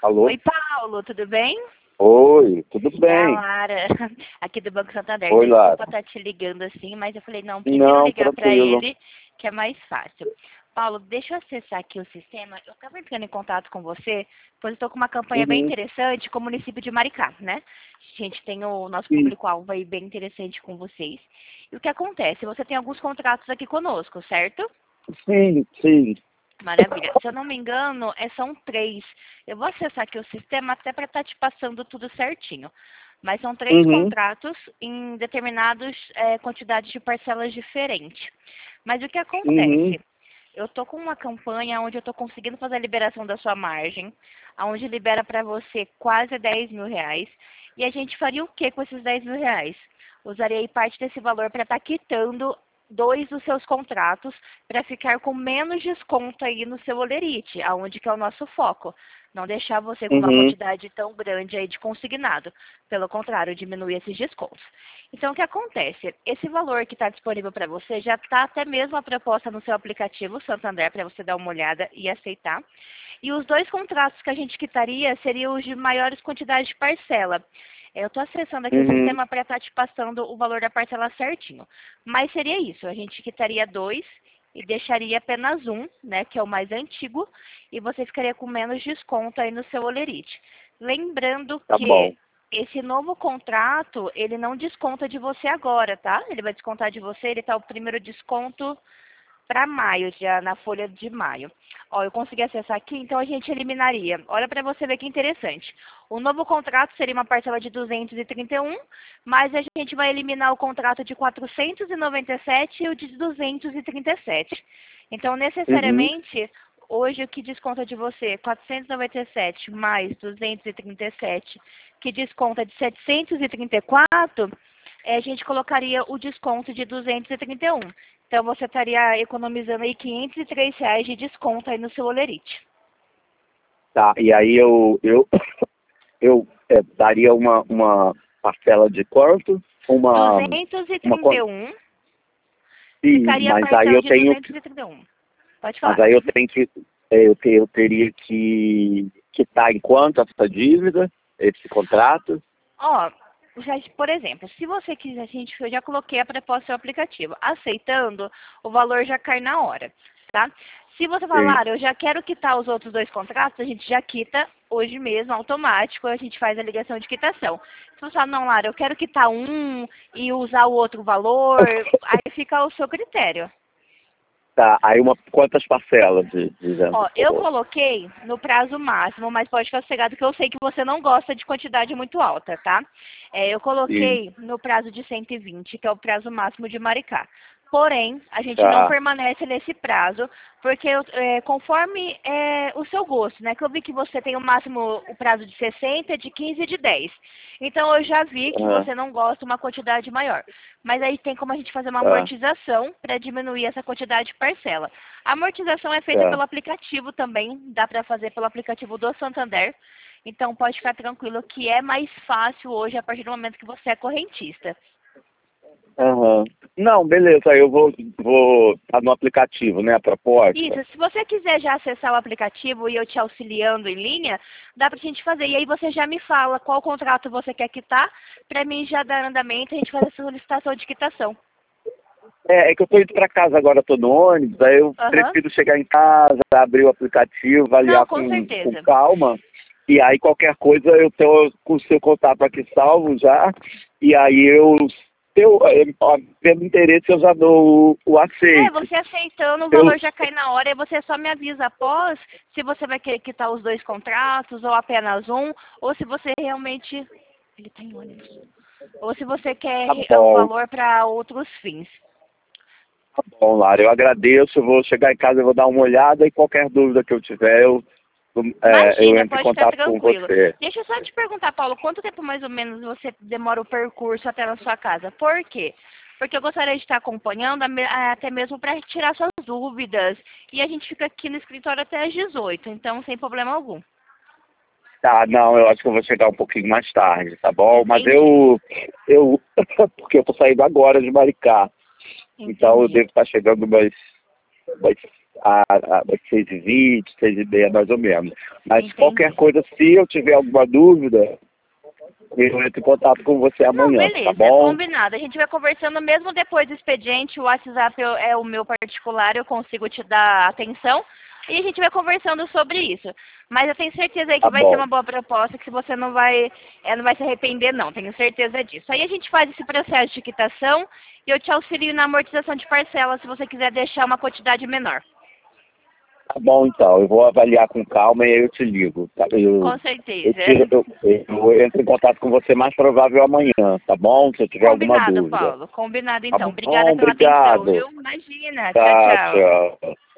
Alô? Oi, Paulo, tudo bem? Oi, tudo É a bem? Lara, aqui do Banco Santander. Oi, Lara. Desculpa estar te ligando assim, mas eu falei, não, primeiro Não, ligar para tranquilo. ele, que é mais fácil. Paulo, deixa eu acessar aqui o sistema. Eu estava entrando em contato com você, pois eu estou com uma campanha bem Uhum. interessante com o município de Maricá, né? A gente tem o nosso Sim, público-alvo aí bem interessante com vocês. E o que acontece? Você tem alguns contratos aqui conosco, certo? sim. Maravilha. Se eu não me engano, são 3. Eu vou acessar aqui o sistema até para estar te passando tudo certinho. Mas são 3 Uhum, contratos em determinadas quantidades de parcelas diferentes. Mas o que uhum, acontece? Eu estou com uma campanha onde eu estou conseguindo fazer a liberação da sua margem, onde libera para você quase R$ 10.000. E a gente faria o que com esses R$ 10.000? Usaria aí parte desse valor para estar quitando 2 dos seus contratos para ficar com menos desconto aí no seu Olerite, aonde que é o nosso foco. Não deixar você com uma uhum. quantidade tão grande aí de consignado. Pelo contrário, diminuir esses descontos. Então, o que acontece? Esse valor que está disponível para você já está até mesmo a proposta no seu aplicativo Santander para você dar uma olhada e aceitar. E os 2 contratos que a gente quitaria seriam os de maiores quantidades de parcela. Eu estou acessando aqui o Uhum. sistema para estar te passando o valor da parcela certinho. Mas seria isso, a gente quitaria 2 e deixaria apenas um, né, que é o mais antigo, e você ficaria com menos desconto aí no seu Olerite. Lembrando Tá que bom. esse novo contrato, ele não desconta de você agora, tá? Ele vai descontar de você, ele tá o primeiro desconto para maio, já na folha de maio. Ó, eu consegui acessar aqui, então a gente eliminaria. Olha para você ver que interessante. O novo contrato seria uma parcela de 231, mas a gente vai eliminar o contrato de 497 e o de 237. Então, Uhum. necessariamente, hoje o que desconta de você 497 mais 237, que desconta de 734, a gente colocaria o desconto de 231. Então você estaria economizando aí R$ 503 de desconto aí no seu Olerite. Tá, e aí eu daria uma parcela de quanto? Duzentos e Uma trinta e quanto? um Sim, ficaria a parcela de 231. Pode mas falar. aí eu tenho que, eu teria que quitar em quanto essa dívida, esse contrato? Ó, por exemplo, se você quiser, eu já coloquei a proposta do aplicativo. Aceitando, o valor já cai na hora, tá? Se você Sim. falar, eu já quero quitar os outros 2 contratos, a gente já quita hoje mesmo, automático, a gente faz a ligação de quitação. Se você falar, não, Lara, eu quero quitar um e usar o outro valor, aí fica ao seu critério. Tá, aí quantas parcelas, dizendo, Ó, por eu favor? coloquei no prazo máximo, mas pode ficar sossegado que eu sei que você não gosta de quantidade muito alta, tá? Eu Sim. coloquei no prazo de 120, que é o prazo máximo de Maricá. Porém, a gente não Tá. permanece nesse prazo, porque conforme o seu gosto, né? Que eu vi que você tem o máximo, o prazo de 60, de 15 e de 10. Então, eu já vi que Aham, você não gosta de uma quantidade maior. Mas aí tem como a gente fazer uma tá, amortização para diminuir essa quantidade de parcela. A amortização é feita tá. pelo aplicativo também, dá para fazer pelo aplicativo do Santander. Então, pode ficar tranquilo que é mais fácil hoje a partir do momento que você é correntista. Aham. Não, beleza, aí eu vou tá no aplicativo, né, a proposta. Isso, se você quiser já acessar o aplicativo e eu te auxiliando em linha, dá pra gente fazer. E aí você já me fala qual contrato você quer quitar, pra mim já dar andamento e a gente fazer essa solicitação de quitação. É que eu tô indo pra casa agora, tô no ônibus, aí eu Aham. prefiro chegar em casa, abrir o aplicativo, Não, avaliar com com certeza. calma, e aí qualquer coisa eu tô com o seu contato aqui salvo já, e aí tendo interesse eu já dou o aceite. Você aceitando, o Eu, valor já cai na hora e você só me avisa após se você vai querer quitar os 2 contratos ou apenas um, ou se você realmente. Ele tá em ônibus. Ou se você quer tá o bom, valor para outros fins. tá bom, Lara, eu agradeço, eu vou chegar em casa, eu vou dar uma olhada e qualquer dúvida que eu tiver, eu Imagina, entro em pode ficar contato com tranquilo. você. Deixa eu só te perguntar, Paulo, quanto tempo mais ou menos você demora o percurso até na sua casa? Por quê? Porque eu gostaria de estar acompanhando até mesmo para tirar suas dúvidas. E a gente fica aqui no escritório até às 18, então sem problema algum. Tá, não, eu acho que eu vou chegar um pouquinho mais tarde, tá bom? Mas Entendi, porque eu tô saindo agora de Maricá, então eu entendi. devo estar chegando umas às 6h20, 6h30 mais ou menos. Mas Entendi. qualquer coisa, se eu tiver alguma dúvida, eu entro em contato com você Não, amanhã, beleza, tá bom? combinado. A gente vai conversando mesmo depois do expediente. O WhatsApp é o meu particular, eu consigo te dar atenção. E a gente vai conversando sobre isso. Mas eu tenho certeza aí que Tá vai ser bom. uma boa proposta, que você não vai se arrepender, não. Tenho certeza disso. Aí a gente faz esse processo de quitação e eu te auxilio na amortização de parcela, se você quiser deixar uma quantidade menor. Tá bom, então. Eu vou avaliar com calma e aí eu te ligo. Tá? Com Eu, certeza. eu entro em contato com você mais provável amanhã, tá bom? Se eu tiver alguma Combinado, dúvida. Paulo. Combinado, Tá então. bom, Obrigada pela atenção, obrigado. viu? Imagina. Tchau, Tá, tchau. tchau.